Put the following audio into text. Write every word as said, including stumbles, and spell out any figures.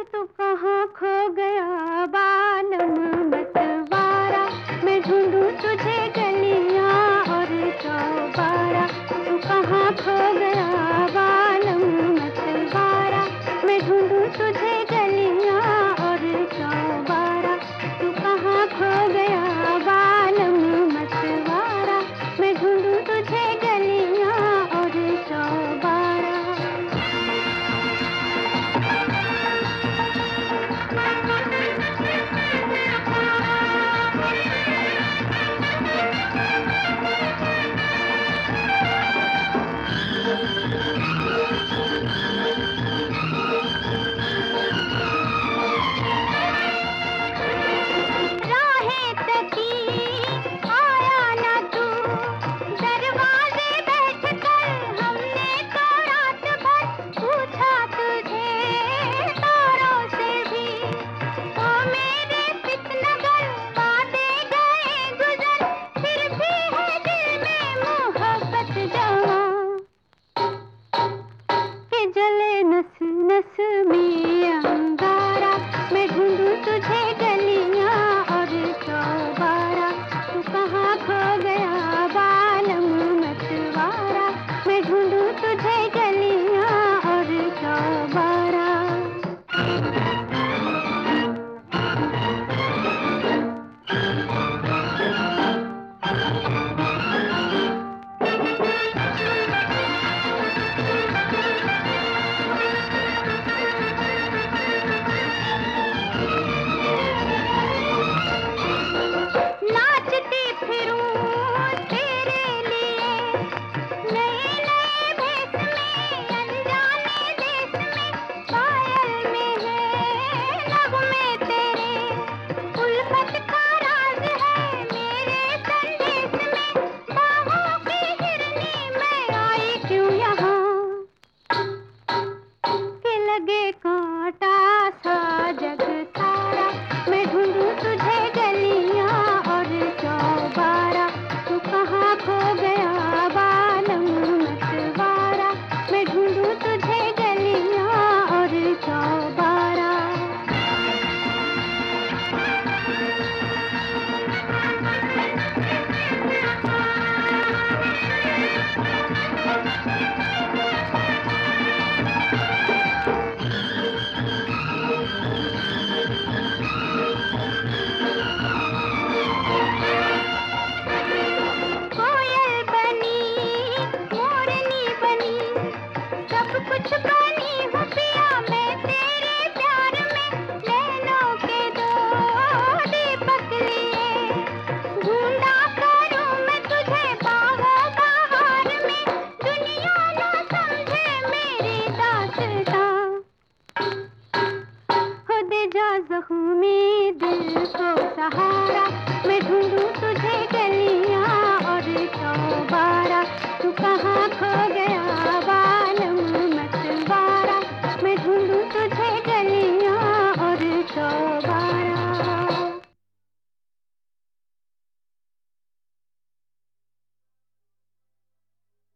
तू कहाँ खो गया बालम मतवारा, मैं ढूंढूं तुझे गलियां और चौबारा। तू कहाँ खो गया बालम मतवारा, मैं ढूंढूं तुझे गलियां और चौबारा। तू कहाँ खो गया बालम मतवारा, मैं ढूंढूं तुझे गलियां और चौबारा। नस में अंगारा, मैं ढूंढूं तुझे गलियां और चौबारा। तू कहाँ खो गया बालम मतवारा, मैं ढूंढूं तुझे गलियां और चौबारा। कांटा सा जग सारा, मैं ढूंढूं तुझे गलियां और चौबारा। तू कहाँ खो गया बालम मतवारा, मैं ढूंढूं तुझे गलियां और चौबारा। कुछ बनी हूँ पिया मैं तेरे प्यार में, नैनों के दो दीपक लिए। ढूंढा करूँ मैं तुझे बाहों बहार में, दुनिया ना समझे मेरी दास्तां। हो दे जा ज़ख्मी दिल को सहारा, मैं ढूंढूं तुझे गलियां और चौबारा। तू कहाँ खो गया बालम मतवारा, मैं ढूंढूं तुझे गलियां